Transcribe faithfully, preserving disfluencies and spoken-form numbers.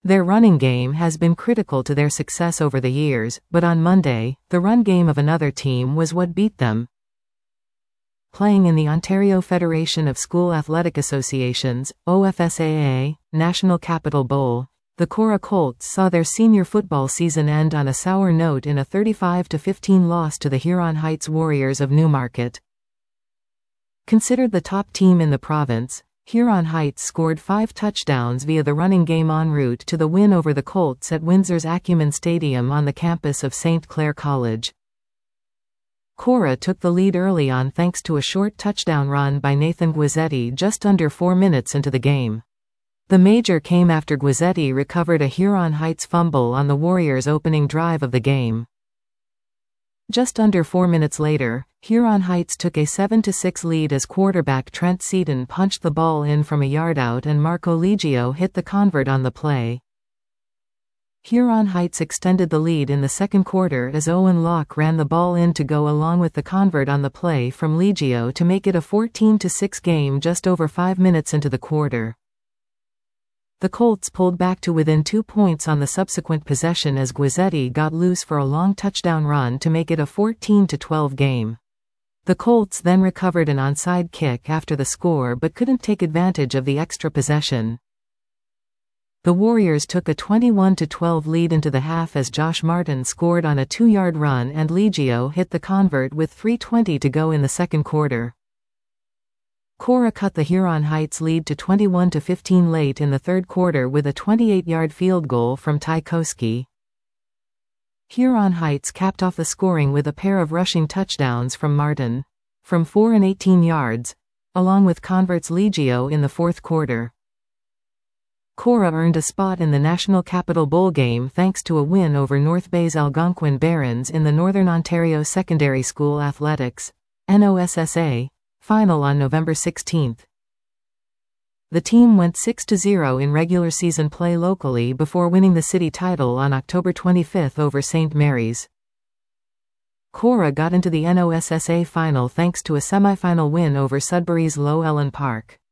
Their running game has been critical to their success over the years, but on Monday, the run game of another team was what beat them. Playing in the Ontario Federation of School Athletic Associations, O F S A A, National Capital Bowl, the Cora Colts saw their senior football season end on a sour note in a thirty-five to fifteen loss to the Huron Heights Warriors of Newmarket. Considered the top team in the province, Huron Heights scored five touchdowns via the running game en route to the win over the Colts at Windsor's Acumen Stadium on the campus of Saint Clair College. Cora took the lead early on thanks to a short touchdown run by Nathan Guizzetti just under four minutes into the game. The major came after Guizzetti recovered a Huron Heights fumble on the Warriors' opening drive of the game. Just under four minutes later, Huron Heights took a seven to six lead as quarterback Trent Seaton punched the ball in from a yard out and Marco Liggio hit the convert on the play. Huron Heights extended the lead in the second quarter as Owen Locke ran the ball in to go along with the convert on the play from Liggio to make it a fourteen to six game just over five minutes into the quarter. The Colts pulled back to within two points on the subsequent possession as Guizzetti got loose for a long touchdown run to make it a fourteen to twelve game. The Colts then recovered an onside kick after the score but couldn't take advantage of the extra possession. The Warriors took a twenty-one to twelve lead into the half as Josh Martin scored on a two-yard run and Liggio hit the convert with three twenty to go in the second quarter. Cora cut the Huron Heights lead to twenty-one to fifteen late in the third quarter with a twenty-eight-yard field goal from Ty Koski. Huron Heights capped off the scoring with a pair of rushing touchdowns from Martin, from four and eighteen yards, along with converts Liggio in the fourth quarter. Cora earned a spot in the National Capital Bowl game thanks to a win over North Bay's Algonquin Barons in the Northern Ontario Secondary School Athletics (N O S S A) final on November sixteenth. The team went six to zero in regular season play locally before winning the city title on October twenty-fifth over Saint Mary's. Cora got into the N O S S A final thanks to a semifinal win over Sudbury's Low Ellen Park.